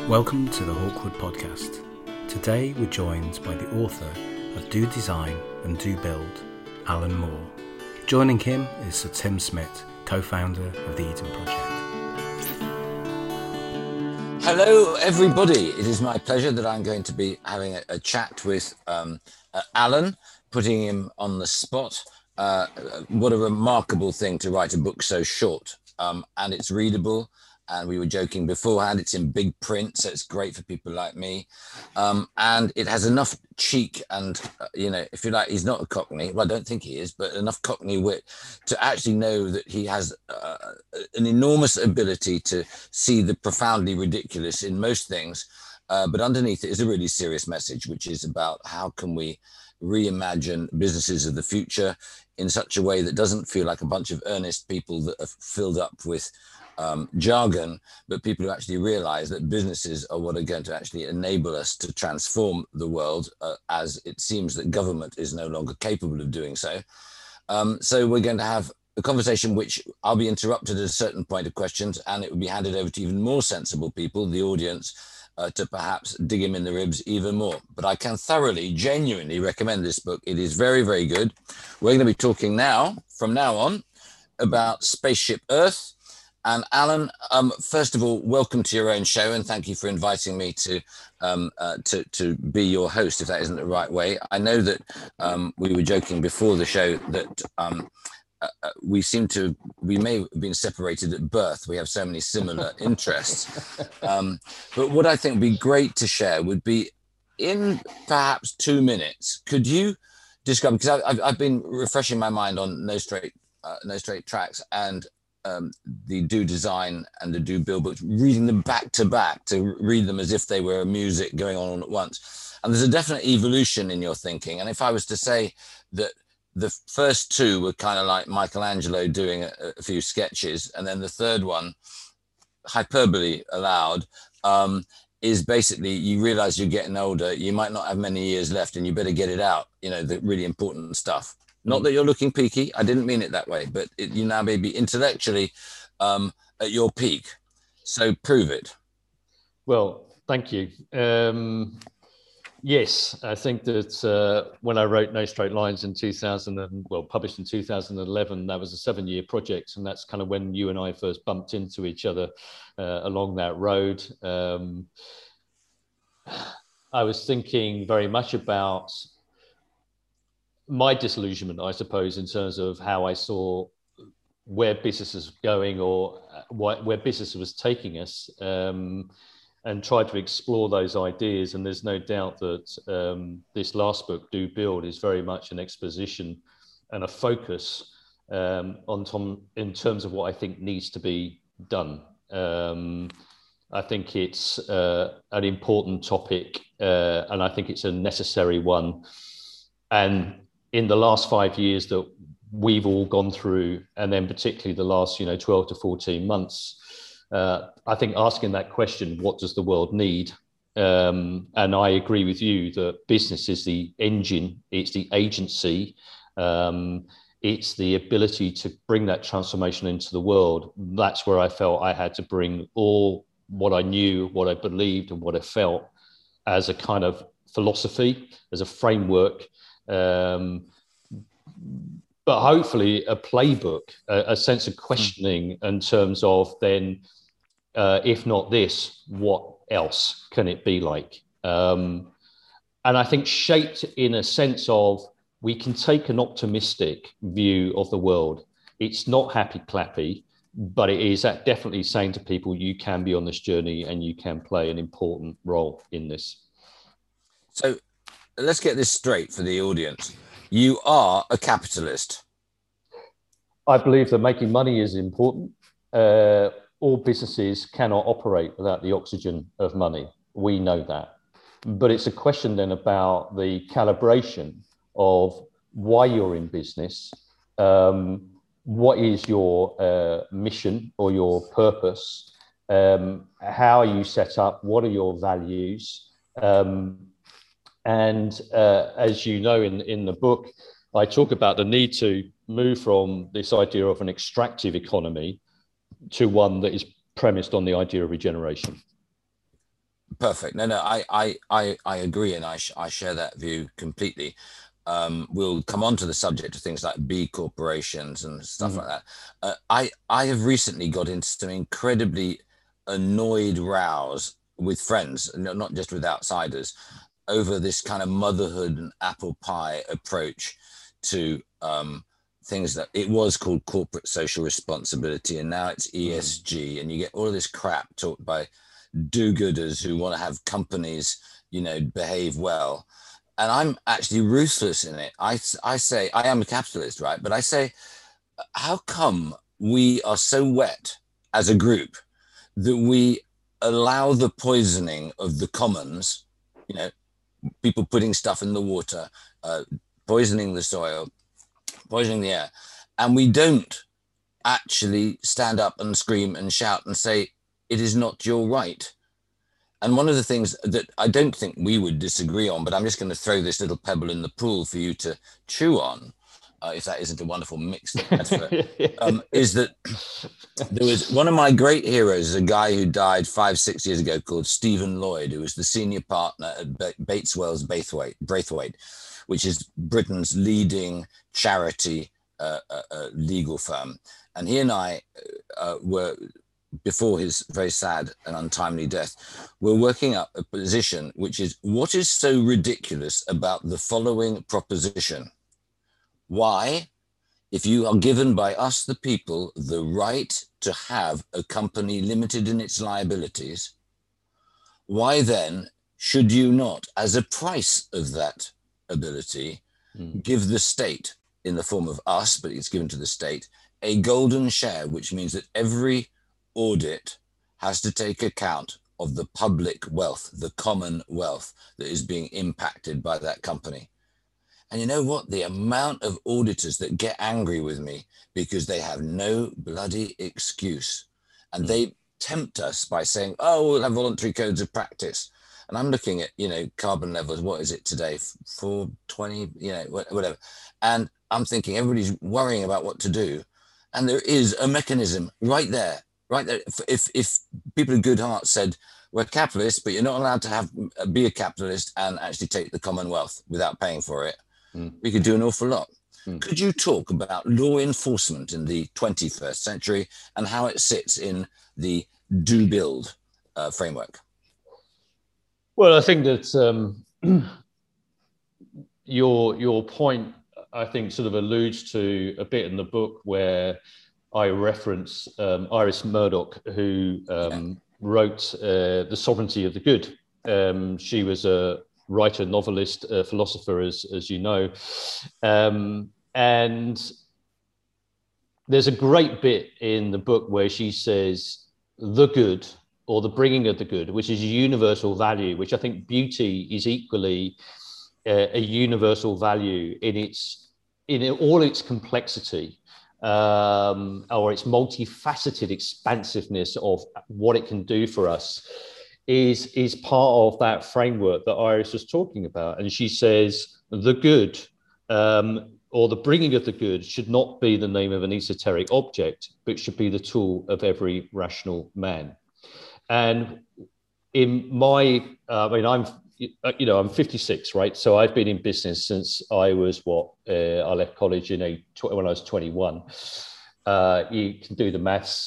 Welcome to the Hawkwood Podcast. Today we're joined by the author of Do Design and Do Build, Alan Moore. Joining him is Sir Tim Smith, co-founder of the Eden Project. Hello everybody, it is my pleasure that I'm going to be having a chat with Alan, putting him on the spot. What a remarkable thing to write a book so short, and it's readable. And we were joking beforehand, it's in big print, so it's great for people like me. And it has enough cheek and, if you like, he's not a Cockney. Well, I don't think he is, but enough Cockney wit to actually know that he has an enormous ability to see the profoundly ridiculous in most things. But underneath it is a really serious message, which is about how can we reimagine businesses of the future in such a way that doesn't feel like a bunch of earnest people that are filled up with jargon, but people who actually realize that businesses are what are going to actually enable us to transform the world, as it seems that government is no longer capable of doing so. So we're going to have a conversation which I'll be interrupted at a certain point of questions, and it will be handed over to even more sensible people, the audience, to perhaps dig him in the ribs even more. But I can thoroughly, genuinely recommend this book. It is very, very good. We're going to be talking now, from now on, about Spaceship Earth. And Alan, first of all, welcome to your own show, and thank you for inviting me to be your host, if that isn't the right way. I know that we were joking before the show that we may have been separated at birth. We have so many similar interests. But what I think would be great to share would be, in perhaps 2 minutes, could you describe, because I've been refreshing my mind on No Straight Tracks and the Do Design and the Do Build books, reading them back to back, to read them as if they were music going on at once. And there's a definite evolution in your thinking. And if I was to say that the first two were kind of like Michelangelo doing a few sketches, and then the third one, hyperbole allowed, is basically you realize you're getting older, you might not have many years left, and you better get it out, the really important stuff. Not that you're looking peaky, I didn't mean it that way, but you now may be intellectually at your peak. So prove it. Well, thank you. Yes, I think that when I wrote No Straight Lines in published in 2011, that was a 7-year project. And that's kind of when you and I first bumped into each other along that road. I was thinking very much about my disillusionment, I suppose, in terms of how I saw where business is going, or where business was taking us, and tried to explore those ideas. And there's no doubt that this last book, Do Build, is very much an exposition and a focus in terms of what I think needs to be done. I think it's an important topic, and I think it's a necessary one. And in the last 5 years that we've all gone through, and then particularly the last 12 to 14 months, I think asking that question, what does the world need? And I agree with you that business is the engine, it's the agency, it's the ability to bring that transformation into the world. That's where I felt I had to bring all what I knew, what I believed, and what I felt as a kind of philosophy, as a framework, but hopefully a playbook, a sense of questioning in terms of then, if not this, what else can it be like? And I think shaped in a sense of, we can take an optimistic view of the world. It's not happy clappy, but it is definitely saying to people, you can be on this journey and you can play an important role in this. So let's get this straight for the audience. You are a capitalist. I believe that making money is important. All businesses cannot operate without the oxygen of money. We know that. But it's a question then about the calibration of why you're in business. What is your mission or your purpose? How are you set up? What are your values? And as you know, in the book, I talk about the need to move from this idea of an extractive economy to one that is premised on the idea of regeneration. perfect. No, I agree, and I share that view completely. We'll come on to the subject of things like B corporations and stuff like that. I have recently got into some incredibly annoyed rows with friends, not just with outsiders, over this kind of motherhood and apple pie approach to things that it was called corporate social responsibility, and now it's ESG, and you get all of this crap talked by do-gooders who want to have companies, behave well. And I'm actually ruthless in it. I say, I am a capitalist, right? But I say, how come we are so wet as a group that we allow the poisoning of the commons, people putting stuff in the water, poisoning the soil, poisoning the air, and we don't actually stand up and scream and shout and say, it is not your right. And one of the things that I don't think we would disagree on, but I'm just going to throw this little pebble in the pool for you to chew on, if that isn't a wonderful mix, is that there was one of my great heroes, a guy who died 5-6 years ago called Stephen Lloyd, who was the senior partner at Bates Wells Braithwaite, which is Britain's leading charity legal firm. And he and I were, before his very sad and untimely death, we're working up a position which is, what is so ridiculous about the following proposition? Why, if you are given by us, the people, the right to have a company limited in its liabilities, why then should you not, as a price of that ability, give the state, in the form of us, but it's given to the state, a golden share, which means that every audit has to take account of the public wealth, the common wealth that is being impacted by that company. And you know what? The amount of auditors that get angry with me because they have no bloody excuse. And they tempt us by saying, oh, we'll have voluntary codes of practice. And I'm looking at, carbon levels. What is it today? 420, whatever. And I'm thinking everybody's worrying about what to do. And there is a mechanism right there. If people of good heart said, we're capitalists, but you're not allowed to be a capitalist and actually take the Commonwealth without paying for it, we could do an awful lot. Could you talk about law enforcement in the 21st century and how it sits in the do build framework? Well, I think that your point, I think, sort of alludes to a bit in the book where I reference Iris Murdoch, who wrote The Sovereignty of the Good. She was a writer, novelist, philosopher, as you know. And there's a great bit in the book where she says the good, or the bringing of the good, which is a universal value, which I think beauty is equally a universal value in all its complexity, or its multifaceted expansiveness of what it can do for us, is part of that framework that Iris was talking about. And she says the good, or the bringing of the good, should not be the name of an esoteric object, but should be the tool of every rational man. And in my, I'm 56, right? So I've been in business since I was I left college when I was 21. You can do the maths.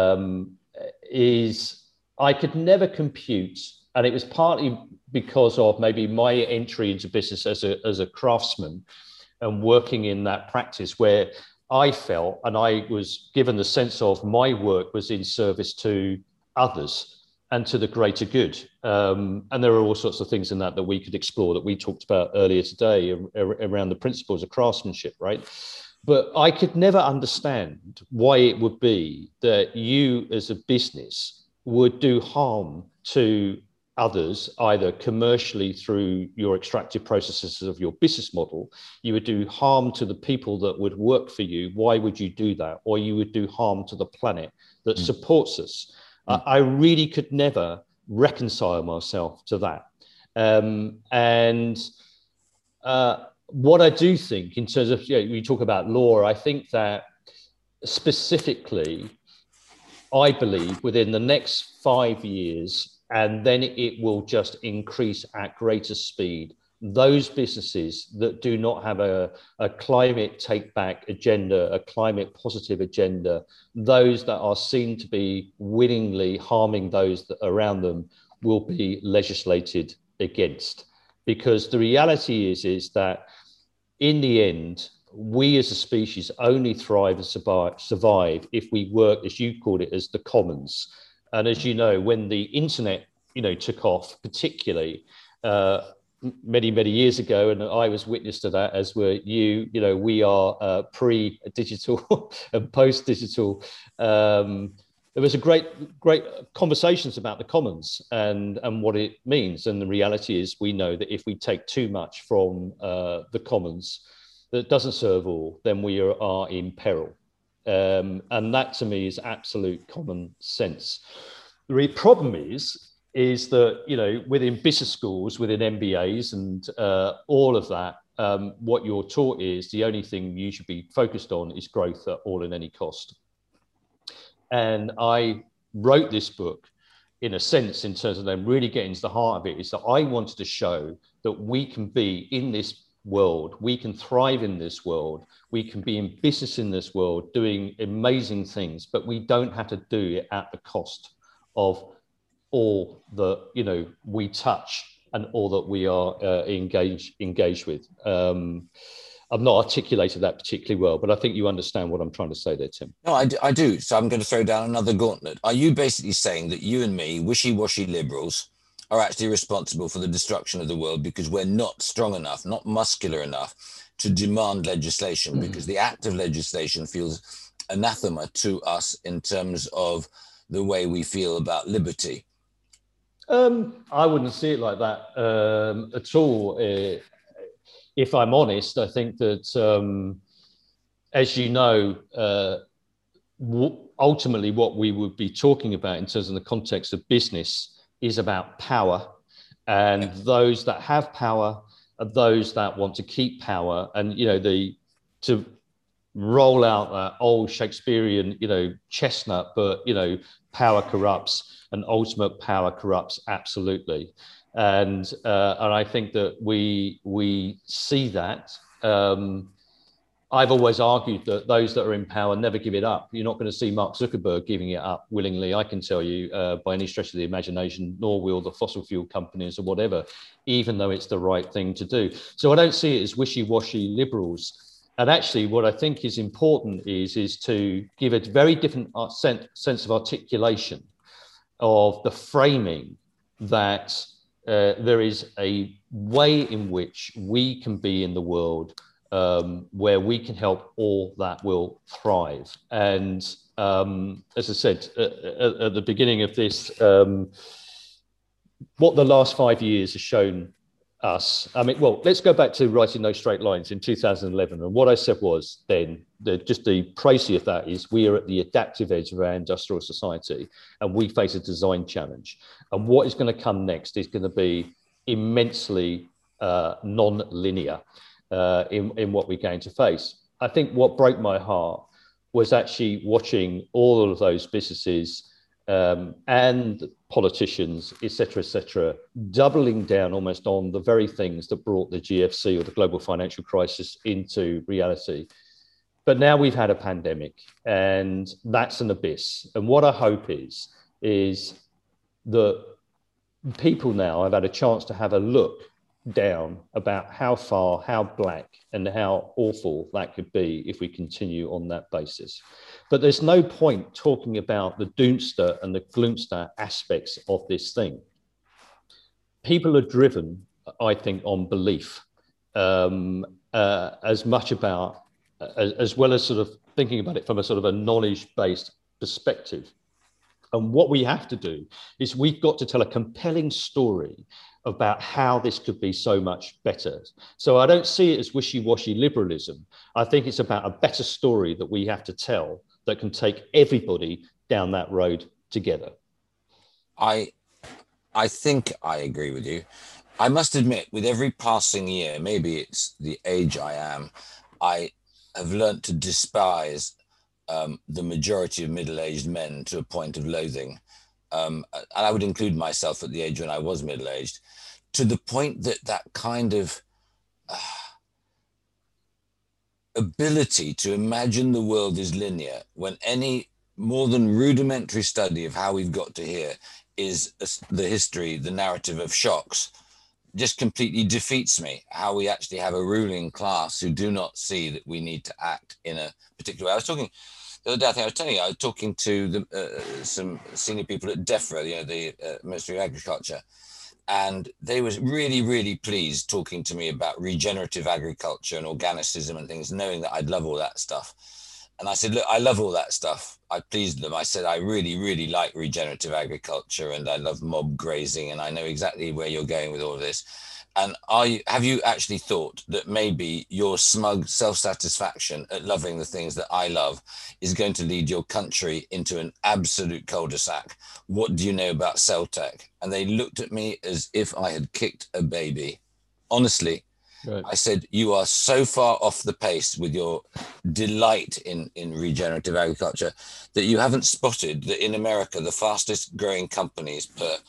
I could never compute, and it was partly because of maybe my entry into business as a craftsman and working in that practice where I felt, and I was given the sense of my work was in service to others and to the greater good. And there are all sorts of things in that we could explore that we talked about earlier today around the principles of craftsmanship, right? But I could never understand why it would be that you as a business would do harm to others, either commercially through your extractive processes of your business model. You would do harm to the people that would work for you. Why would you do that? Or you would do harm to the planet that supports us. I really could never reconcile myself to that. What I do think in terms of, we talk about law, I think that specifically, I believe within the next 5 years, and then it will just increase at greater speed. Those businesses that do not have a climate take back agenda, a climate positive agenda, those that are seen to be willingly harming those that are around them, will be legislated against. Because the reality is that in the end, we as a species only thrive and survive if we work, as you called it, as the commons. And as you know, when the internet, took off, particularly many years ago, and I was witness to that, as were you. We are pre-digital and post-digital. There was a great conversations about the commons and what it means. And the reality is, we know that if we take too much from the commons that doesn't serve all, then we are in peril. And that to me is absolute common sense. The problem is that, within business schools, within MBAs and all of that, what you're taught is the only thing you should be focused on is growth at all and any cost. And I wrote this book in a sense, in terms of them really getting to the heart of it, is that I wanted to show that we can be in this world, we can thrive in this world, we can be in business in this world, doing amazing things, but we don't have to do it at the cost of all that we touch and all that we are engaged with. I've not articulated that particularly well, but I think you understand what I'm trying to say there, Tim. No, I do. So I'm going to throw down another gauntlet. Are you basically saying that you and me, wishy-washy liberals, are actually responsible for the destruction of the world because we're not strong enough, not muscular enough to demand legislation, because the act of legislation feels anathema to us in terms of the way we feel about liberty? I wouldn't see it like that at all. If I'm honest, I think that, as you know, ultimately what we would be talking about in terms of the context of business is about power. And those that have power are those that want to keep power. And, to roll out that old Shakespearean, chestnut, but, power corrupts, and ultimate power corrupts absolutely. And I think that we see that. I've always argued that those that are in power never give it up. You're not going to see Mark Zuckerberg giving it up willingly, I can tell you, by any stretch of the imagination, nor will the fossil fuel companies or whatever, even though it's the right thing to do. So I don't see it as wishy-washy liberals. And actually, what I think is important is to give a very different sense of articulation of the framing that there is a way in which we can be in the world where we can help all that will thrive. And as I said at the beginning of this, what the last 5 years has shown us, let's go back to Writing No Straight Lines in 2011. And what I said was then, just the précis of that is, we are at the adaptive edge of our industrial society and we face a design challenge. And what is going to come next is going to be immensely non-linear in what we're going to face. I think what broke my heart was actually watching all of those businesses and politicians, et cetera, doubling down almost on the very things that brought the GFC or the global financial crisis into reality. But now we've had a pandemic, and that's an abyss. And what I hope is that people now have had a chance to have a look down about how far, how black and how awful that could be if we continue on that basis. But there's no point talking about the doomster and the gloomster aspects of this thing. People are driven, I think, on belief as much about, as well as sort of thinking about it from a sort of a knowledge-based perspective. And what we have to do is we've got to tell a compelling story about how this could be so much better. So I don't see it as wishy-washy liberalism. I think it's about a better story that we have to tell that can take everybody down that road together. I think I agree with you. I must admit, with every passing year, maybe it's the age I am, I have learnt to despise the majority of middle-aged men to a point of loathing. and I would include myself at the age when I was middle-aged, to the point that that kind of ability to imagine the world is linear when any more than rudimentary study of how we've got to here is the history, the narrative of shocks, just completely defeats me. How we actually have a ruling class who do not see that we need to act in a particular way. I was talking the other day, I think I was telling you, I was talking to some senior people at DEFRA, the Ministry of Agriculture, and they were really, really pleased talking to me about regenerative agriculture and organicism and things, knowing that I'd love all that stuff. And I said, look, I love all that stuff. I pleased them. I said, I really, really like regenerative agriculture and I love mob grazing and I know exactly where you're going with all of this. And have you actually thought that maybe your smug self-satisfaction at loving the things that I love is going to lead your country into an absolute cul-de-sac? What do you know about Celtec? And they looked at me as if I had kicked a baby. Honestly, right. I said, you are so far off the pace with your delight in regenerative agriculture that you haven't spotted that in America, the fastest growing companies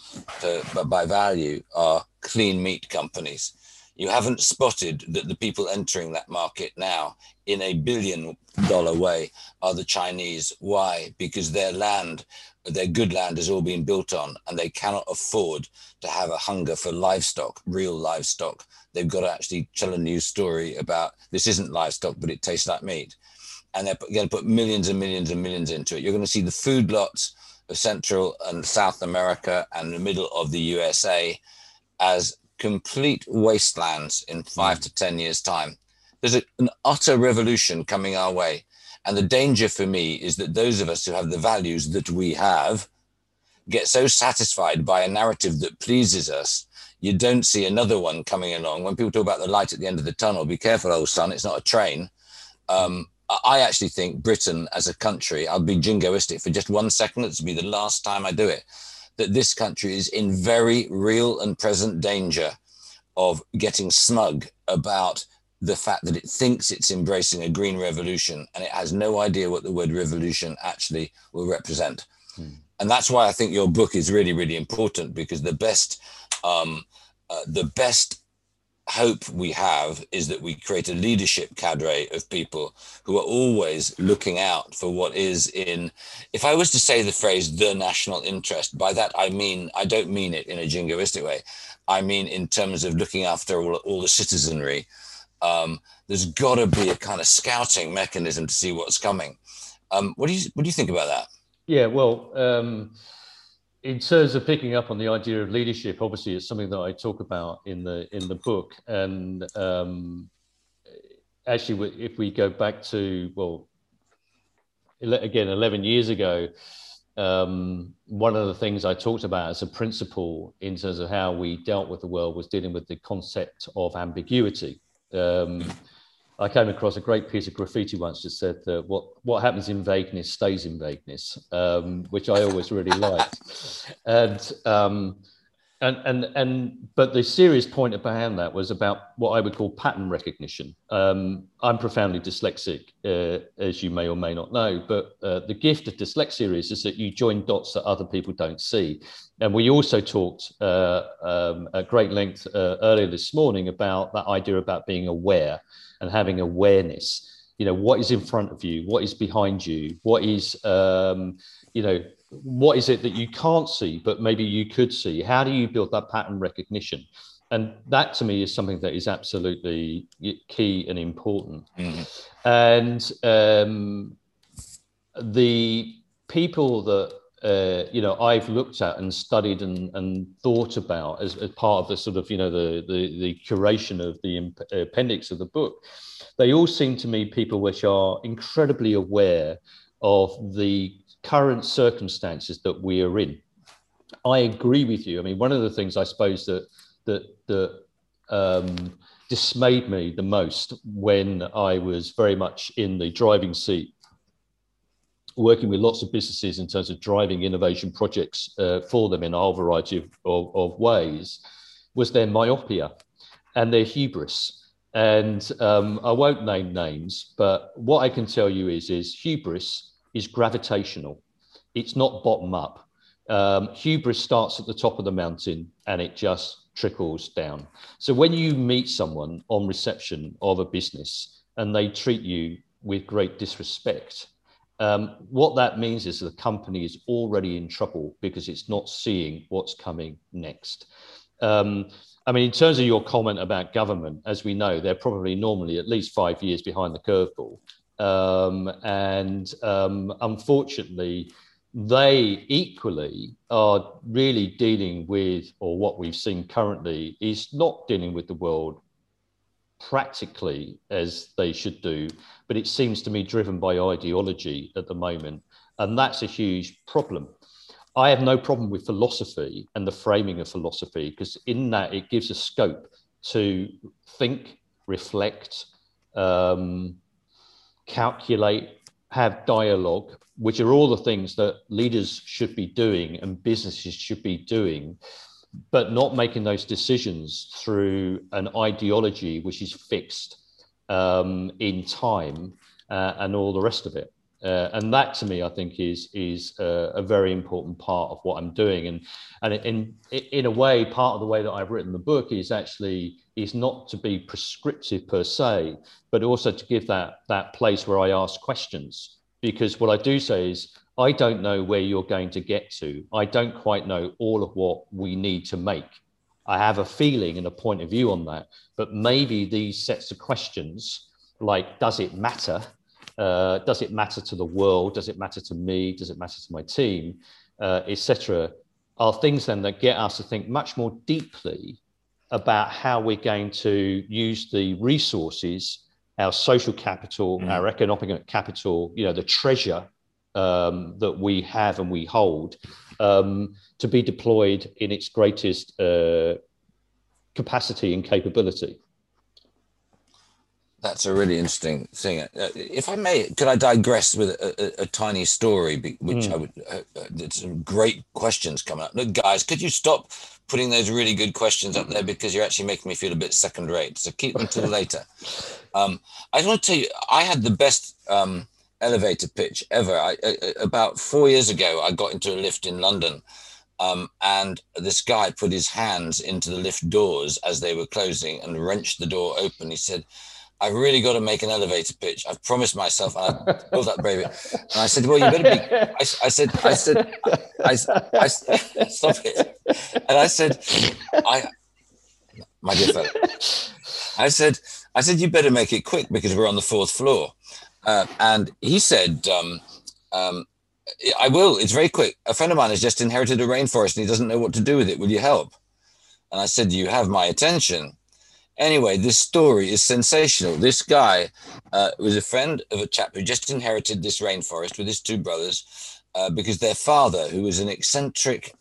by value are clean meat companies. You haven't spotted that the people entering that market now in $1 billion way are the Chinese. Why? Because their good land has all been built on and they cannot afford to have a hunger for livestock, real livestock. They've got to actually tell a news story about this isn't livestock, but it tastes like meat. And they're going to put millions and millions and millions into it. You're going to see the food lots of Central and South America and the middle of the USA as complete wastelands in 5 to 10 years' time. There's an utter revolution coming our way. And the danger for me is that those of us who have the values that we have get so satisfied by a narrative that pleases us, you don't see another one coming along. When people talk about the light at the end of the tunnel, be careful, old son, it's not a train. I actually think Britain as a country, I'll be jingoistic for just 1 second, this will be the last time I do it, that this country is in very real and present danger of getting smug about the fact that it thinks it's embracing a green revolution and it has no idea what the word revolution actually will represent. And that's why I think your book is really, really important, because the best hope we have is that we create a leadership cadre of people who are always looking out for what is in, if I was to say the phrase, the national interest, by that I mean, I don't mean it in a jingoistic way. I mean, in terms of looking after all the citizenry, there's got to be a kind of scouting mechanism to see what's coming. What do you think about that? Yeah, well, in terms of picking up on the idea of leadership, obviously it's something that I talk about in the book. And actually, if we go back to, well, again, 11 years ago, one of the things I talked about as a principle in terms of how we dealt with the world was dealing with the concept of ambiguity. I came across a great piece of graffiti once that said that what happens in vagueness stays in vagueness, which I always really liked. But the serious point behind that was about what I would call pattern recognition. I'm profoundly dyslexic, as you may or may not know, but the gift of dyslexia is that you join dots that other people don't see. And we also talked at great length earlier this morning about that idea about being aware and having awareness. You know, what is in front of you? What is behind you? What is, what is it that you can't see, but maybe you could see? How do you build that pattern recognition? And that to me is something that is absolutely key and important. Mm-hmm. And the people that, I've looked at and studied and thought about as part of the sort of, the curation of the appendix of the book, they all seem to me people which are incredibly aware of the current circumstances that we are in. I agree with you. I mean, one of the things I suppose that dismayed me the most when I was very much in the driving seat, working with lots of businesses in terms of driving innovation projects for them in a whole variety of ways, was their myopia and their hubris. And I won't name names, but what I can tell you is hubris is gravitational. It's not bottom up. Hubris starts at the top of the mountain and it just trickles down. So when you meet someone on reception of a business and they treat you with great disrespect, what that means is the company is already in trouble because it's not seeing what's coming next. In terms of your comment about government, as we know, they're probably normally at least 5 years behind the curveball. Unfortunately, they equally are really dealing with, or what we've seen currently is not dealing with the world practically as they should do, but it seems to me driven by ideology at the moment. And that's a huge problem. I have no problem with philosophy and the framing of philosophy, because in that it gives a scope to think, reflect, calculate, have dialogue, which are all the things that leaders should be doing and businesses should be doing, but not making those decisions through an ideology which is fixed in time and all the rest of it. And that, to me, I think is a very important part of what I'm doing. And in a way, part of the way that I've written the book is not to be prescriptive per se, but also to give that place where I ask questions. Because what I do say is, I don't know where you're going to get to. I don't quite know all of what we need to make. I have a feeling and a point of view on that, but maybe these sets of questions, like, does it matter? Does it matter to the world? Does it matter to me? Does it matter to my team, etc., are things then that get us to think much more deeply about how we're going to use the resources, our social capital, our economic capital, the treasure that we have and we hold, to be deployed in its greatest capacity and capability. That's a really interesting thing. If I may, could I digress with a tiny story, which I would, there's some great questions coming up. Look, guys, could you stop putting those really good questions up there, because you're actually making me feel a bit second rate. So keep them till later. I just want to tell you, I had the best elevator pitch ever. About 4 years ago, I got into a lift in London, and this guy put his hands into the lift doors as they were closing and wrenched the door open. He said, "I've really got to make an elevator pitch. I've promised myself," and I built up bravery. And I said, "Well, you better be," I said, stop it. And I said, my dear fellow, I said, "You better make it quick because we're on the 4th floor." And he said, "I will. It's very quick. A friend of mine has just inherited a rainforest and he doesn't know what to do with it. Will you help?" And I said, "You have my attention." Anyway, this story is sensational. This guy was a friend of a chap who just inherited this rainforest with his 2 brothers, because their father, who was an eccentric,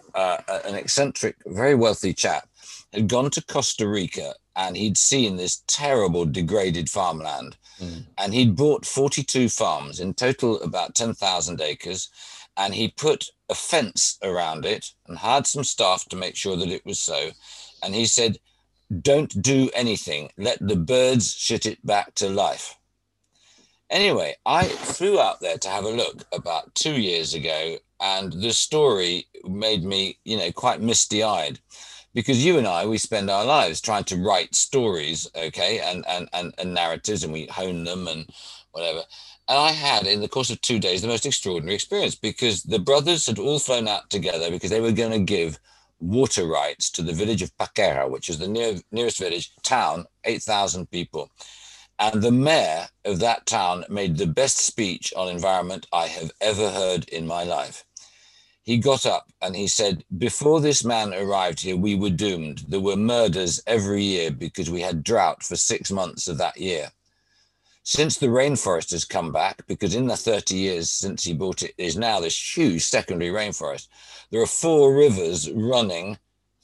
very wealthy chap, had gone to Costa Rica and he'd seen this terrible degraded farmland. And he'd bought 42 farms, in total about 10,000 acres. And he put a fence around it and hired some staff to make sure that it was so. And he said, "Don't do anything. Let the birds shit it back to life." Anyway, I flew out there to have a look about 2 years ago, and the story made me, quite misty-eyed, because you and I, we spend our lives trying to write stories, okay, and narratives, and we hone them and whatever. And I had, in the course of 2 days, the most extraordinary experience, because the brothers had all flown out together because they were going to give water rights to the village of Paquera, which is the nearest village, town, 8,000 people. And the mayor of that town made the best speech on environment I have ever heard in my life. He got up and he said, "Before this man arrived here, we were doomed. There were murders every year because we had drought for 6 months of that year. Since the rainforest has come back, because in the 30 years since he bought it, is now this huge secondary rainforest. There are 4 rivers running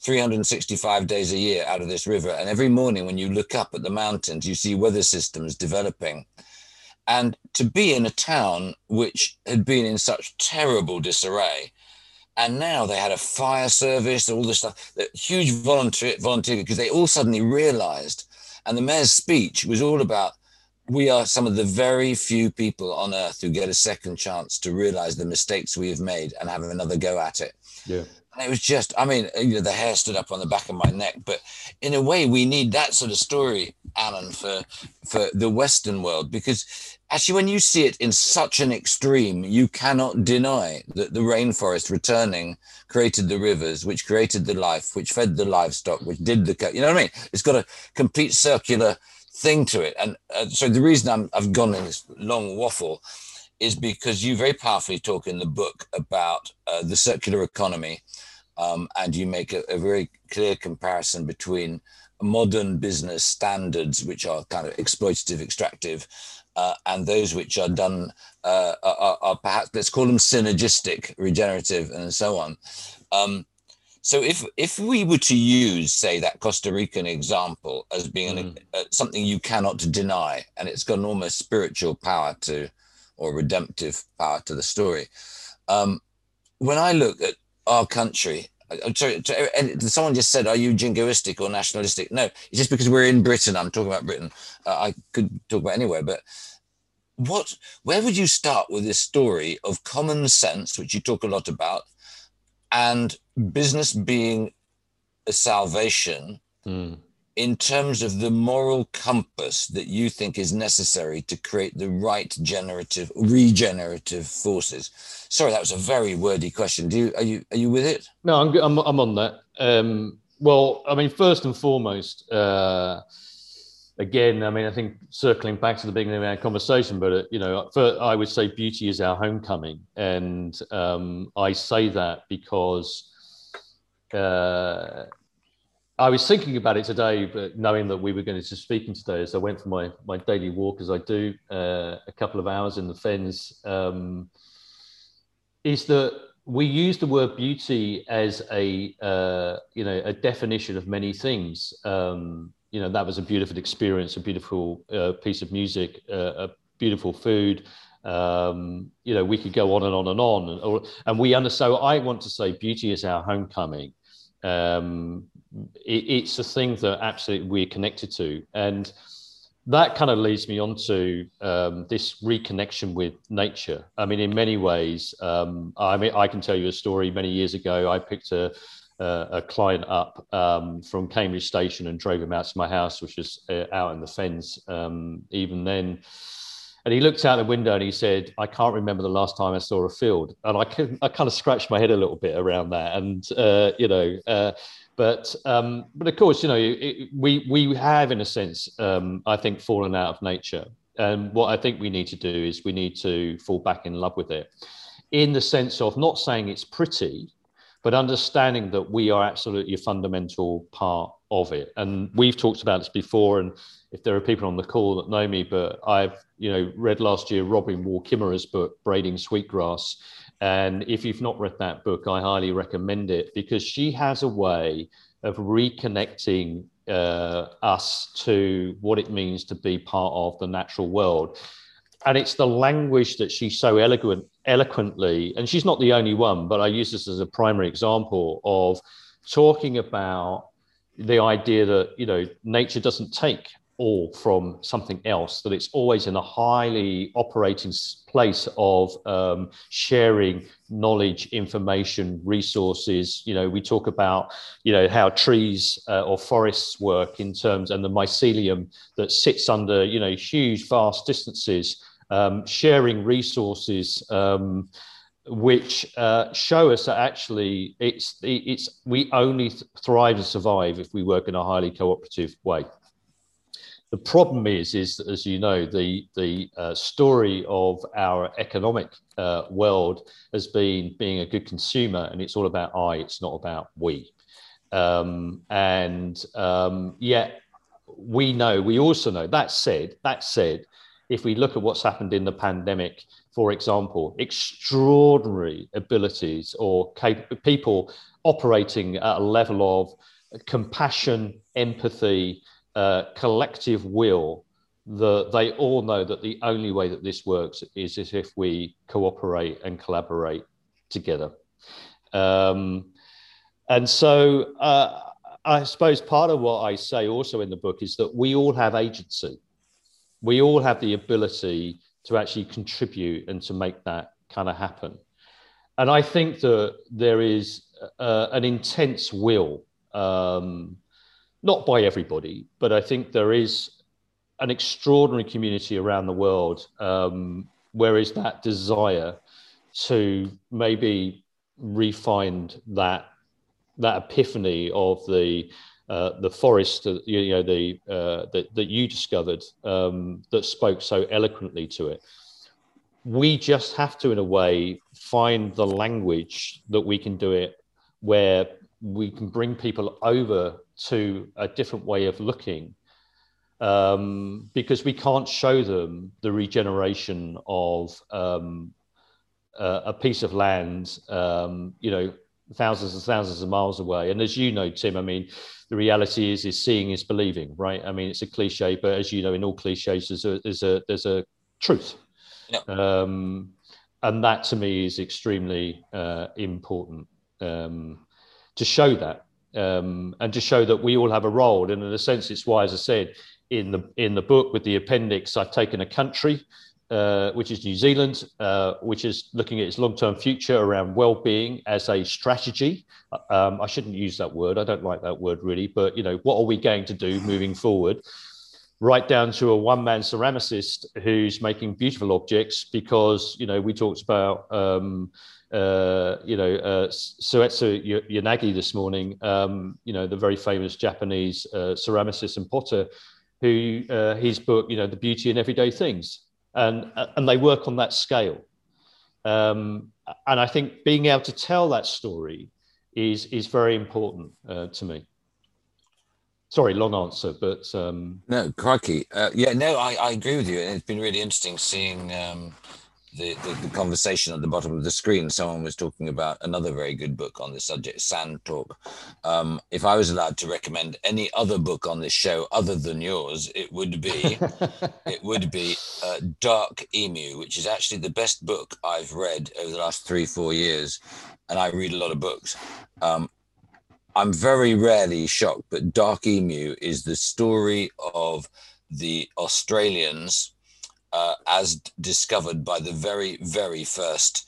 365 days a year out of this river. And every morning when you look up at the mountains, you see weather systems developing. And to be in a town which had been in such terrible disarray, and now they had a fire service, all this stuff, huge volunteer, because they all suddenly realized, and the mayor's speech was all about, we are some of the very few people on earth who get a second chance to realize the mistakes we have made and have another go at it. Yeah. And it was just, I mean, the hair stood up on the back of my neck. But in a way, we need that sort of story, Alan, for the Western world, because actually, when you see it in such an extreme, you cannot deny that the rainforest returning created the rivers, which created the life, which fed the livestock, which did you know what I mean? It's got a complete circular thing to it. And so the reason I've gone in this long waffle is because you very powerfully talk in the book about the circular economy, and you make a very clear comparison between modern business standards, which are kind of exploitative, extractive, and those which are done, are perhaps, let's call them synergistic, regenerative, and so on. So if we were to use, say, that Costa Rican example as being something you cannot deny, and it's got an almost spiritual power to, or redemptive power to the story. When I look at our country, and someone just said, are you jingoistic or nationalistic? No, it's just because we're in Britain. I'm talking about Britain. I could talk about anywhere, but where would you start with this story of common sense, which you talk a lot about, and business being a salvation in terms of the moral compass that you think is necessary to create the right regenerative forces? Sorry, that was a very wordy question. Are you with it? No, I'm on that. Well, I mean, first and foremost, again, I mean, I think circling back to the beginning of our conversation, but first, I would say beauty is our homecoming, and I say that because I was thinking about it today, but knowing that we were going to be speaking today, as I went for my daily walk, as I do, a couple of hours in the fens, is that we use the word beauty as a definition of many things. That was a beautiful experience, a beautiful piece of music, a beautiful food. We could go on and on and on, and we understand. So I want to say beauty is our homecoming. It's a thing that absolutely we're connected to, and that kind of leads me on to this reconnection with nature. I mean, in many ways, I can tell you a story. Many years ago, I picked a client up from Cambridge Station and drove him out to my house, which was out in the fens even then. And he looked out the window and he said, I can't remember the last time I saw a field. And I kind of scratched my head a little bit around that. And, but of course, we have, in a sense, I think, fallen out of nature. And what I think we need to do is we need to fall back in love with it, in the sense of not saying it's pretty, but understanding that we are absolutely a fundamental part of it. And we've talked about this before, and if there are people on the call that know me, but I've read last year Robin Wall Kimmerer's book, Braiding Sweetgrass. And if you've not read that book, I highly recommend it, because she has a way of reconnecting us to what it means to be part of the natural world. And it's the language that she's so eloquently, and she's not the only one, but I use this as a primary example of talking about the idea that, nature doesn't take all from something else, that it's always in a highly operating place of sharing knowledge, information, resources. We talk about, how trees or forests work in terms, and the mycelium that sits under, huge, vast distances, sharing resources, which show us that actually we only thrive and survive if we work in a highly cooperative way. The problem is as you know, the story of our economic world has been being a good consumer, and it's all about I, it's not about we. Yet we also know, that said, if we look at what's happened in the pandemic, for example, extraordinary abilities or people operating at a level of compassion, empathy, collective will, they all know that the only way that this works is if we cooperate and collaborate together. And so I suppose part of what I say also in the book is that we all have agency. We all have the ability to actually contribute and to make that kind of happen. And I think that there is an intense will, not by everybody, but I think there is an extraordinary community around the world where is that desire to maybe refine that epiphany of the forest that that you discovered that spoke so eloquently to it. We just have to, in a way, find the language that we can do it, where we can bring people over to a different way of looking, because we can't show them the regeneration of a piece of land, thousands and thousands of miles away. And as you know, Tim, I mean, the reality is seeing is believing, right? I mean, it's a cliche, but as you know, in all cliches, there's a truth. Yep. And that to me is extremely important, to show that, and to show that we all have a role. And in a sense, it's why, as I said, in the book with the appendix, I've taken a country, which is New Zealand, which is looking at its long-term future around well-being as a strategy. I shouldn't use that word. I don't like that word really, but what are we going to do moving forward? Right down to a one-man ceramicist who's making beautiful objects, because we talked about Soetsu Yanagi this morning, the very famous Japanese ceramicist and potter, who his book, The Beauty in Everyday Things, and they work on that scale, and I think being able to tell that story is very important to me. Sorry, long answer, but no, crikey, I agree with you. It's been really interesting seeing the conversation at the bottom of the screen. Someone was talking about another very good book on this subject, Sand Talk. If I was allowed to recommend any other book on this show other than yours, it would be Dark Emu, which is actually the best book I've read over the last 3-4 years, and I read a lot of books. I'm very rarely shocked, but Dark Emu is the story of the Australians as discovered by the very, very first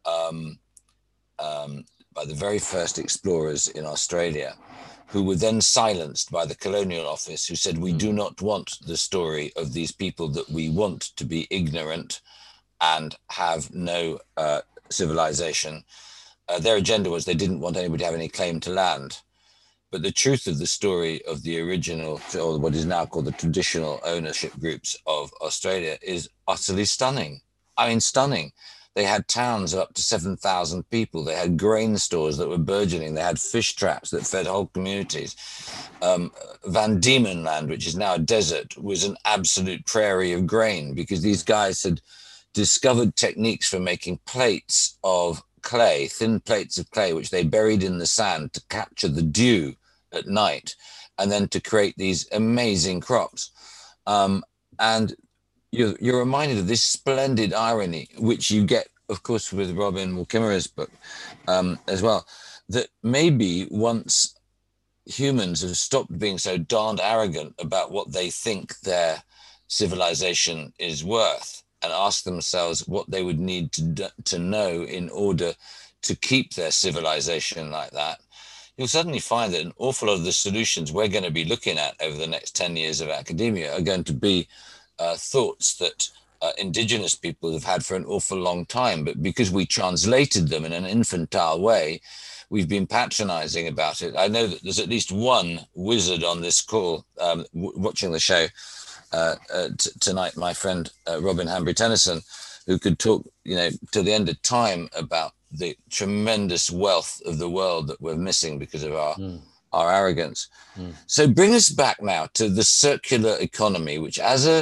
explorers in Australia, who were then silenced by the Colonial Office, who said, we do not want the story of these people, that we want to be ignorant and have no civilization. Their agenda was they didn't want anybody to have any claim to land. But the truth of the story of the original, or what is now called the traditional ownership groups of Australia, is utterly stunning. I mean, stunning. They had towns of up to 7,000 people. They had grain stores that were burgeoning. They had fish traps that fed whole communities. Van Diemen Land, which is now a desert, was an absolute prairie of grain, because these guys had discovered techniques for making plates of clay, thin plates of clay, which they buried in the sand to capture the dew at night, and then to create these amazing crops. And you're reminded of this splendid irony, which you get, of course, with Robin Waukima's book as well, that maybe once humans have stopped being so darned arrogant about what they think their civilization is worth, and ask themselves what they would need to know in order to keep their civilization like that, you'll suddenly find that an awful lot of the solutions we're going to be looking at over the next 10 years of academia are going to be thoughts that indigenous people have had for an awful long time, but because we translated them in an infantile way, we've been patronizing about it. I know that there's at least one wizard on this call watching the show tonight, my friend Robin Hanbury-Tennyson, who could talk, till the end of time about the tremendous wealth of the world that we're missing because of our arrogance. So bring us back now to the circular economy, which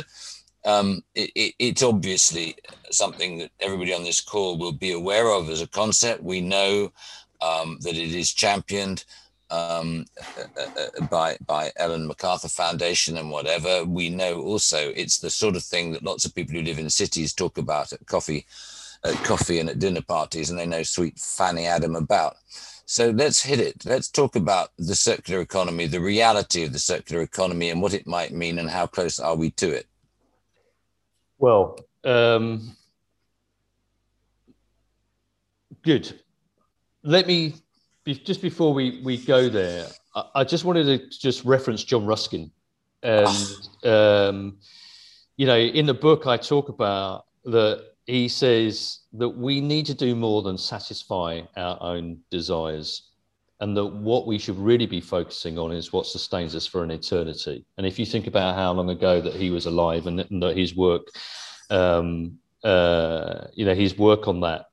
it's obviously something that everybody on this call will be aware of as a concept. We know that it is championed by Ellen MacArthur Foundation and whatever. We know also it's the sort of thing that lots of people who live in cities talk about at coffee and at dinner parties, and they know sweet Fanny Adam about. So let's hit it. Let's talk about the circular economy, the reality of the circular economy, and what it might mean, and how close are we to it? Well, good. Let me just before we go there, I just wanted to just reference John Ruskin. And, in the book, I talk about that he says that we need to do more than satisfy our own desires, and that what we should really be focusing on is what sustains us for an eternity. And if you think about how long ago that he was alive, and that his work, his work on that,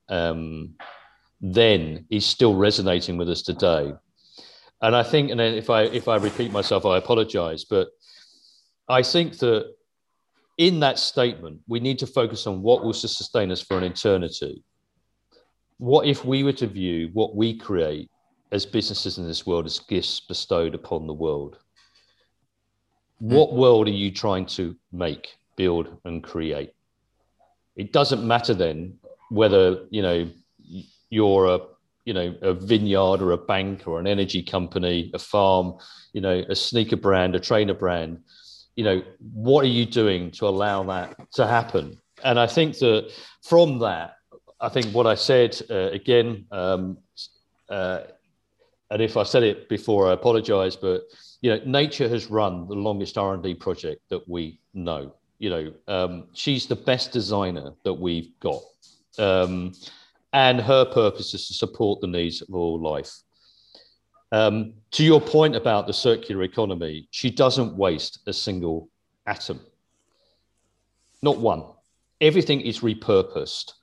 then is still resonating with us today. And I think, and then if I repeat myself, I apologize, but I think that in that statement, we need to focus on what will sustain us for an eternity. What if we were to view what we create as businesses in this world as gifts bestowed upon the world? What world are you trying to make, build, and create? It doesn't matter then whether, you're a vineyard or a bank or an energy company, a farm, a sneaker brand, a trainer brand. What are you doing to allow that to happen? And I think that from that, I think what I said again, and if I said it before, I apologize, but nature has run the longest R&D project that we know. She's the best designer that we've got, and her purpose is to support the needs of all life. To your point about the circular economy, she doesn't waste a single atom. Not one. Everything is repurposed.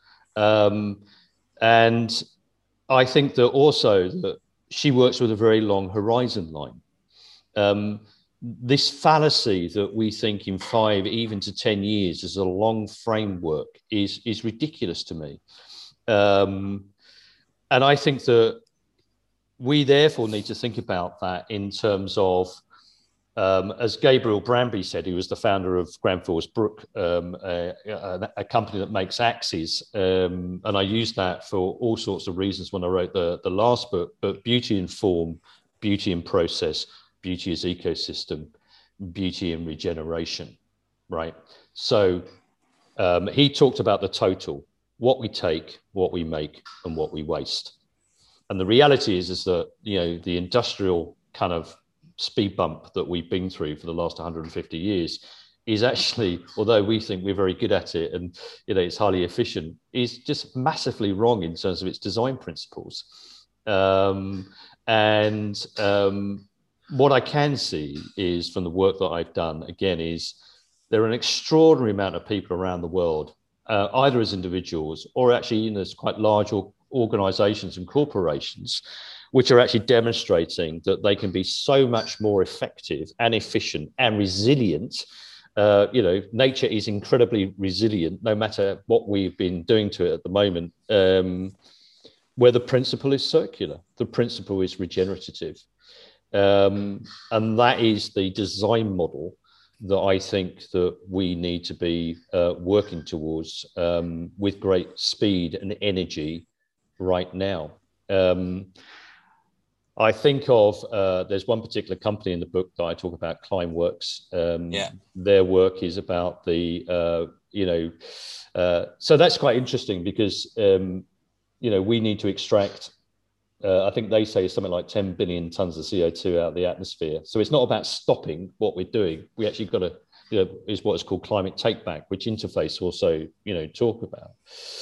And I think that also that she works with a very long horizon line. This fallacy that we think in 5, even to 10 years is a long framework is ridiculous to me. And I think that we therefore need to think about that in terms of, as Gabriel Branby said, he was the founder of Grenfell's Brook, a company that makes axes. And I used that for all sorts of reasons when I wrote the last book, but beauty in form, beauty in process, beauty as ecosystem, beauty in regeneration, right? So he talked about the total, what we take, what we make, and what we waste. And the reality is that, the industrial kind of speed bump that we've been through for the last 150 years is actually, although we think we're very good at it and, it's highly efficient, is just massively wrong in terms of its design principles. What I can see is from the work that I've done, again, is there are an extraordinary amount of people around the world, either as individuals or actually in this quite large organizations and corporations, which are actually demonstrating that they can be so much more effective and efficient and resilient. Nature is incredibly resilient, no matter what we've been doing to it at the moment, where the principle is circular, the principle is regenerative. And that is the design model that I think that we need to be working towards with great speed and energy right now. I think of, there's one particular company in the book that I talk about, Climeworks. Their work is about the, so that's quite interesting because, we need to extract, I think they say something like 10 billion tons of CO2 out of the atmosphere. So it's not about stopping what we're doing. We actually got to, is what is called climate take back, which Interface also, talk about.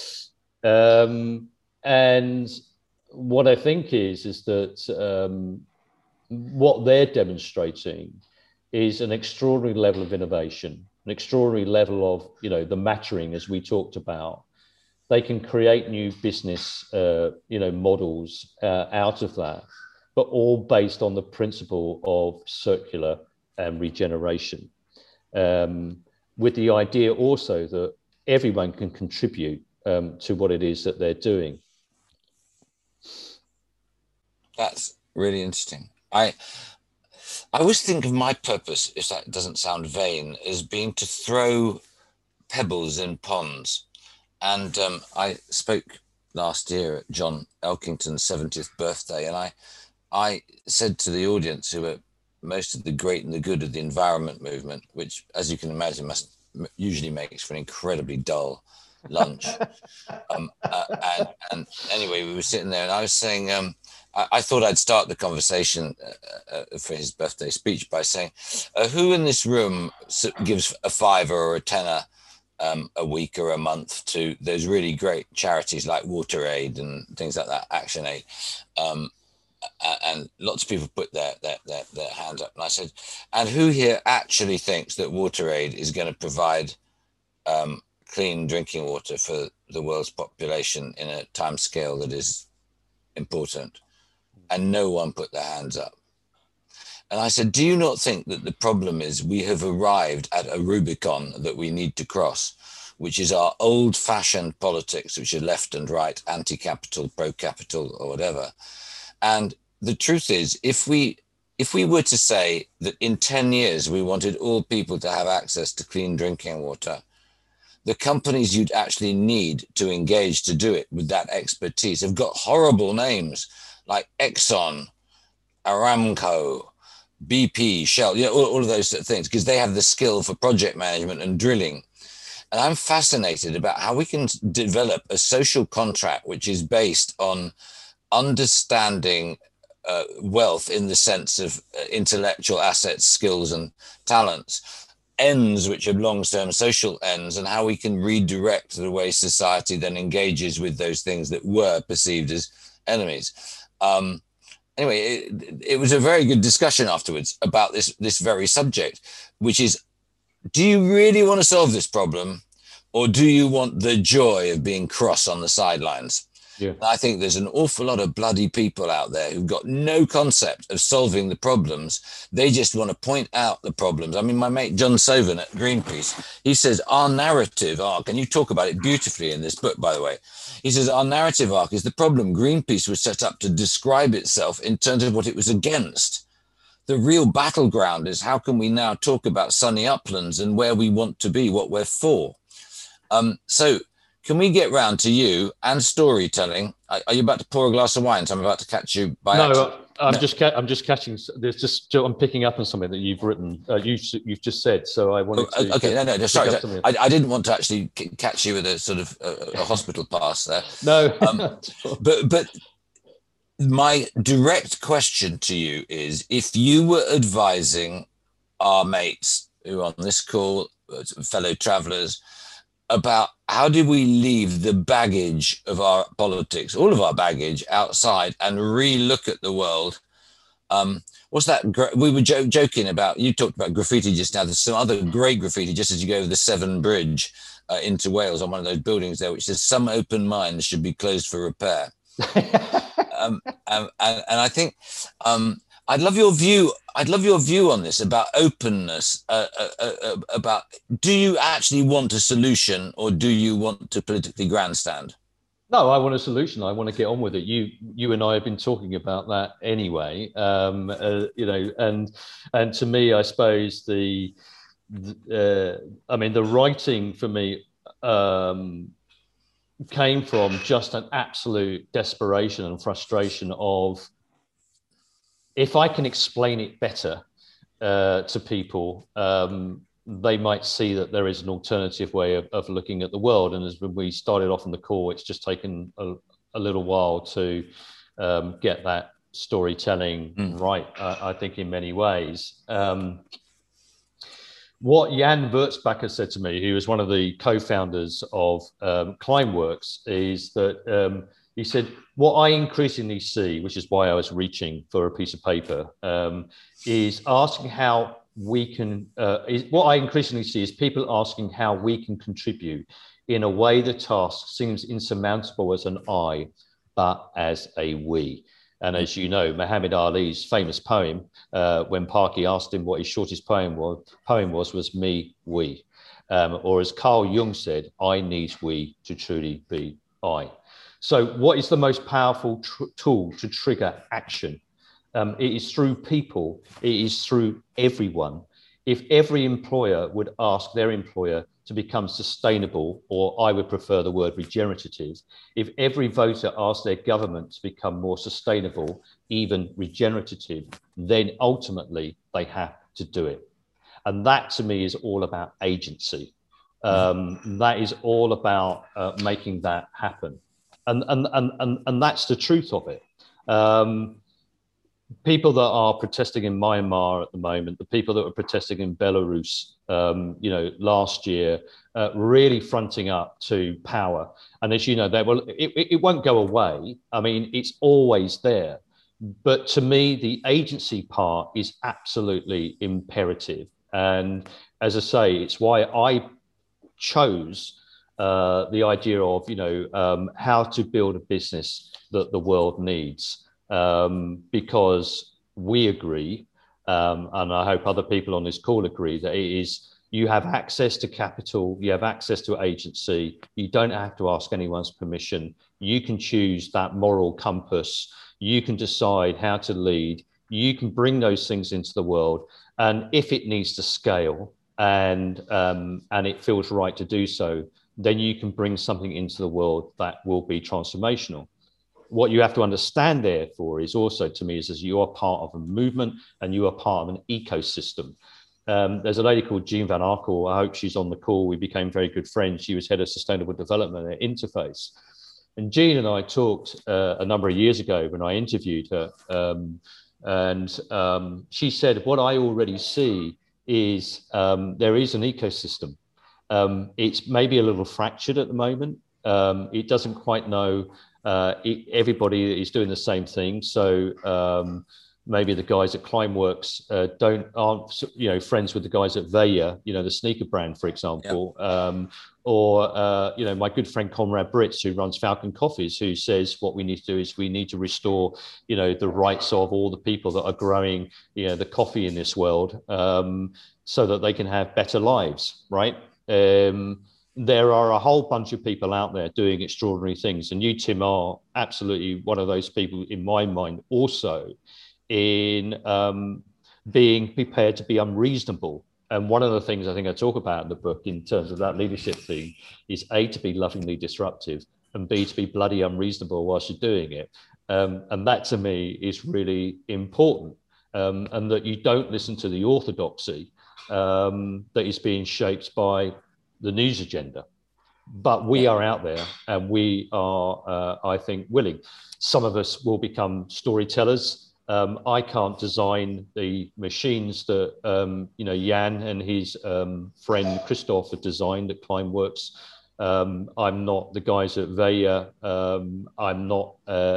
And what I think is that what they're demonstrating is an extraordinary level of innovation, an extraordinary level of, the mattering, as we talked about. They can create new business, models out of that, but all based on the principle of circular and regeneration, with the idea also that everyone can contribute to what it is that they're doing. That's really interesting. I always think of my purpose, if that doesn't sound vain, as being to throw pebbles in ponds. And I spoke last year at John Elkington's 70th birthday, and I said to the audience, who were most of the great and the good of the environment movement, which, as you can imagine, usually makes for an incredibly dull lunch. And anyway, we were sitting there, and I was saying, I thought I'd start the conversation for his birthday speech by saying, who in this room gives a fiver or a tenner a week or a month to those really great charities like WaterAid and things like that, ActionAid? And lots of people put their hands up. And I said, and who here actually thinks that WaterAid is going to provide clean drinking water for the world's population in a time scale that is important? And no one put their hands up. And I said, do you not think that the problem is we have arrived at a Rubicon that we need to cross, which is our old-fashioned politics, which are left and right, anti-capital, pro-capital, or whatever? And the truth is, if we were to say that in 10 years we wanted all people to have access to clean drinking water, the companies you'd actually need to engage to do it with that expertise have got horrible names like Exxon, Aramco, BP, Shell, all of those things, because they have the skill for project management and drilling. And I'm fascinated about how we can develop a social contract which is based on understanding wealth in the sense of intellectual assets, skills, and talents, ends which are long-term social ends, and how we can redirect the way society then engages with those things that were perceived as enemies. Anyway, it was a very good discussion afterwards about this very subject, which is, do you really want to solve this problem, or do you want the joy of being cross on the sidelines? Yeah. I think there's an awful lot of bloody people out there who've got no concept of solving the problems. They just want to point out the problems. I mean, my mate John Sovan at Greenpeace, he says our narrative arc, and you talk about it beautifully in this book, by the way. He says our narrative arc is the problem Greenpeace was set up to describe itself in terms of what it was against. The real battleground is how can we now talk about sunny uplands and where we want to be, what we're for. So can we get round to you and storytelling? Are you about to pour a glass of wine? So I'm about to catch you by accident. I'm just catching. I'm picking up on something that you've written. You've just said. So I wanted to. Okay, no, sorry. I didn't want to actually catch you with a sort of a hospital pass there. No. But my direct question to you is: if you were advising our mates who are on this call, fellow travellers, about how do we leave the baggage of our politics, all of our baggage, outside and re-look at the world? What's that? We were joking about, you talked about graffiti just now. There's some other great graffiti just as you go over the Severn Bridge into Wales on one of those buildings there, which says some open minds should be closed for repair. And I think I'd love your view. I'd love your view on this about openness. About, do you actually want a solution, or do you want to politically grandstand? No, I want a solution. I want to get on with it. You and I have been talking about that anyway. And to me, I suppose the writing for me came from just an absolute desperation and frustration of, if I can explain it better to people, they might see that there is an alternative way of looking at the world. And as when we started off on the call, it's just taken a little while to get that storytelling right, I think, in many ways. What Jan Wurzbacher said to me, who was one of the co-founders of Climeworks, is that he said, what I increasingly see, which is why I was reaching for a piece of paper, is asking how we can, what I increasingly see is people asking how we can contribute in a way the task seems insurmountable as an I, but as a we. And as you know, Muhammad Ali's famous poem, when Parky asked him what his shortest poem was me, we. Or as Carl Jung said, I need we to truly be I. So what is the most powerful tool to trigger action? It is through people. It is through everyone. If every employer would ask their employer to become sustainable, or I would prefer the word regenerative, if every voter asked their government to become more sustainable, even regenerative, then ultimately they have to do it. And that to me is all about agency. That is all about making that happen. And that's the truth of it. People that are protesting in Myanmar at the moment, the people that were protesting in Belarus, last year, really fronting up to power. And as you know, it won't go away. I mean, it's always there. But to me, the agency part is absolutely imperative. And as I say, it's why I chose the idea of, how to build a business that the world needs. Because we agree, and I hope other people on this call agree, that it is, you have access to capital, you have access to agency, you don't have to ask anyone's permission, you can choose that moral compass, you can decide how to lead, you can bring those things into the world, and if it needs to scale and it feels right to do so, then you can bring something into the world that will be transformational. What you have to understand, therefore, is also, to me, is you are part of a movement and you are part of an ecosystem. There's a lady called Jean Van Arkel. I hope she's on the call. We became very good friends. She was head of sustainable development at Interface. And Jean and I talked a number of years ago when I interviewed her. She said, what I already see is there is an ecosystem. It's maybe a little fractured at the moment. It doesn't quite know. Everybody is doing the same thing. So maybe the guys at Climeworks aren't friends with the guys at Veja, the sneaker brand, for example. Yep. My good friend Conrad Britz, who runs Falcon Coffees, who says what we need to do is we need to restore, the rights of all the people that are growing, the coffee in this world, so that they can have better lives, right? There are a whole bunch of people out there doing extraordinary things. And you, Tim, are absolutely one of those people in my mind also in being prepared to be unreasonable. And one of the things I think I talk about in the book in terms of that leadership thing is A, to be lovingly disruptive, and B, to be bloody unreasonable whilst you're doing it. And that to me is really important. And that you don't listen to the orthodoxy that is being shaped by the news agenda, but we are out there and we are, I think, willing. Some of us will become storytellers. I can't design the machines that, Jan and his friend Christoph have designed at Climeworks. I'm not the guys at Veja. I'm not,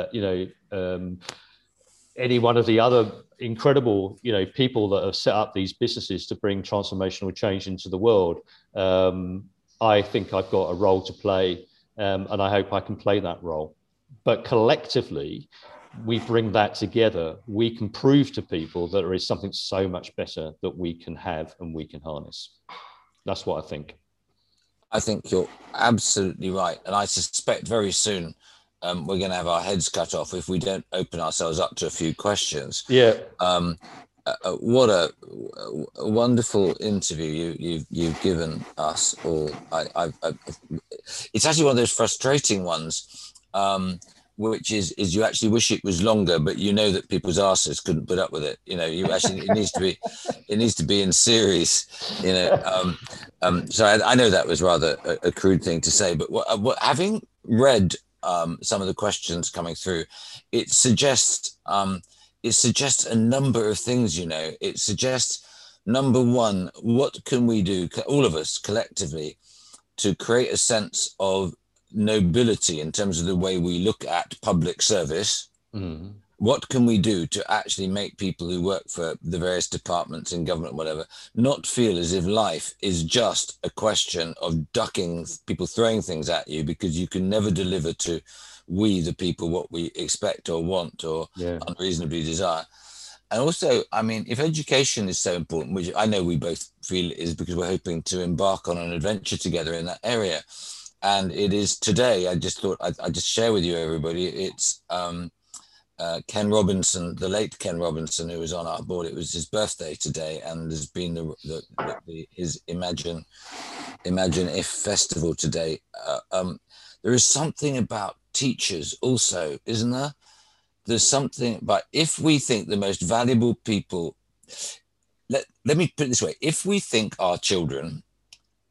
any one of the other incredible, people that have set up these businesses to bring transformational change into the world. I think I've got a role to play, and I hope I can play that role. But collectively, we bring that together. We can prove to people that there is something so much better that we can have and we can harness. That's what I think. I think you're absolutely right. And I suspect very soon we're going to have our heads cut off if we don't open ourselves up to a few questions. Yeah. What a wonderful interview you've given us all. It's actually one of those frustrating ones, which is you actually wish it was longer, but you know that people's asses couldn't put up with it. You actually it needs to be in series. So I know that was rather a crude thing to say, but what having read some of the questions coming through, it suggests a number of things. It suggests, number one, what can we do, all of us collectively, to create a sense of nobility in terms of the way we look at public service. Mm-hmm. What can we do to actually make people who work for the various departments in government, whatever, not feel as if life is just a question of ducking people throwing things at you, because you can never deliver to we, the people, what we expect or want or unreasonably desire. And also, I mean, if education is so important, which I know we both feel it is, because we're hoping to embark on an adventure together in that area. And it is today, I just thought I'd just share with you, everybody, it's Ken Robinson, the late Ken Robinson, who was on our board. It was his birthday today, and there's been his Imagine If festival today. There is something about teachers also, isn't there? There's something about, if we think the most valuable people, let me put it this way, if we think our children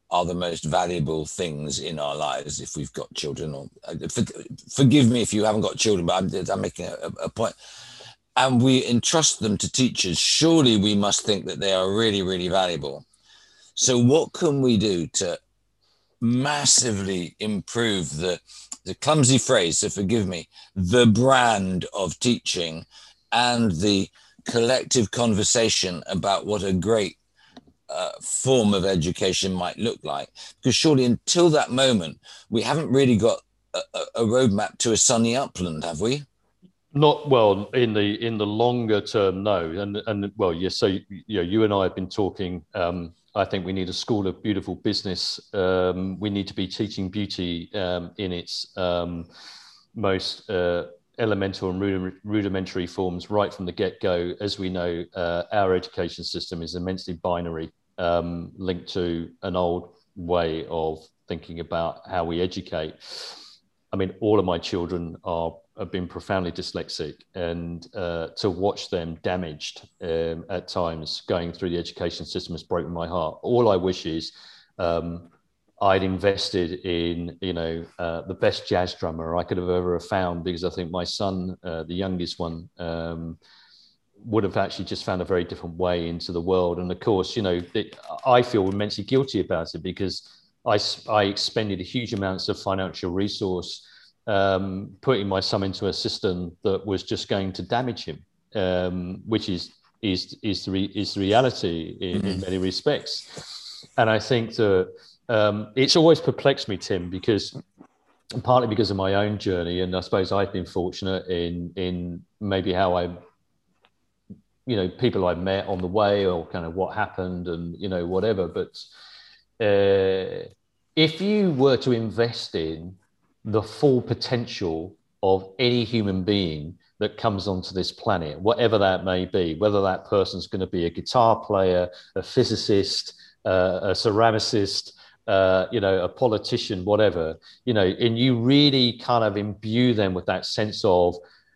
are the most valuable things in our lives if we've got children. Or forgive me if you haven't got children, but I'm making a point. And we entrust them to teachers. Surely we must think that they are really, really valuable. So what can we do to massively improve the clumsy phrase, so forgive me, the brand of teaching and the collective conversation about what a great form of education might look like? Because surely until that moment, we haven't really got a roadmap to a sunny upland, have we? Not well in the longer term, no. And well, yes. So you and I have been talking. I think we need a school of beautiful business. We need to be teaching beauty in its most elemental and rudimentary forms right from the get-go. As we know, our education system is immensely binary, linked to an old way of thinking about how we educate. I mean, all of my children have been profoundly dyslexic, and to watch them damaged at times going through the education system has broken my heart. All I wish is I'd invested in, the best jazz drummer I could have ever found, because I think my son, the youngest one, would have actually just found a very different way into the world. And of course, I feel immensely guilty about it, because I expended huge amounts of financial resource putting my son into a system that was just going to damage him, which is the reality in many respects. And I think that it's always perplexed me, Tim, because partly because of my own journey, and I suppose I've been fortunate in maybe how I, people I met on the way, or kind of what happened, and whatever. But if you were to invest in the full potential of any human being that comes onto this planet, whatever that may be, whether that person's going to be a guitar player, a physicist, a ceramicist, a politician, whatever, and you really kind of imbue them with that sense of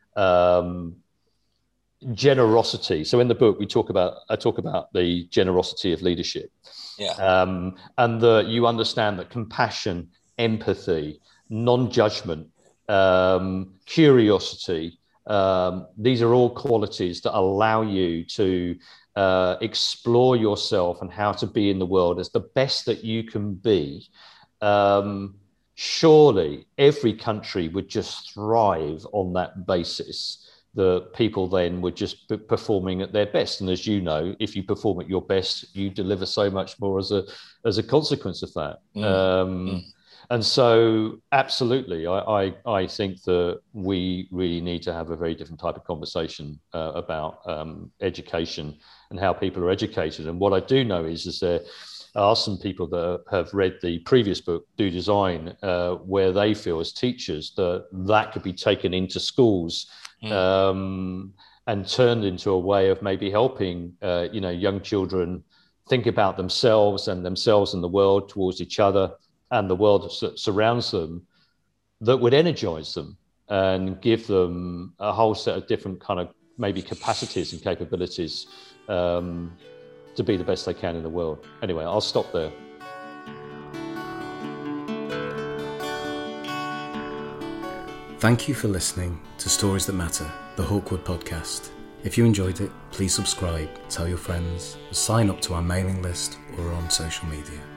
generosity. So in the book, I talk about the generosity of leadership. Yeah. And that you understand that compassion, empathy, non-judgment, curiosity, these are all qualities that allow you to explore yourself and how to be in the world as the best that you can be. Surely every country would just thrive on that basis. The people then were just performing at their best. And as you know, if you perform at your best, you deliver so much more as a consequence of that. And so absolutely, I think that we really need to have a very different type of conversation about education and how people are educated. And what I do know is there are some people that have read the previous book, Do Design, where they feel as teachers that could be taken into schools and turned into a way of maybe helping young children think about themselves and the world towards each other and the world that surrounds them, that would energize them and give them a whole set of different kind of maybe capacities and capabilities to be the best they can in the world. Anyway, I'll stop there. Thank you for listening to Stories That Matter, the Hawkwood podcast. If you enjoyed it, please subscribe, tell your friends, or sign up to our mailing list or on social media.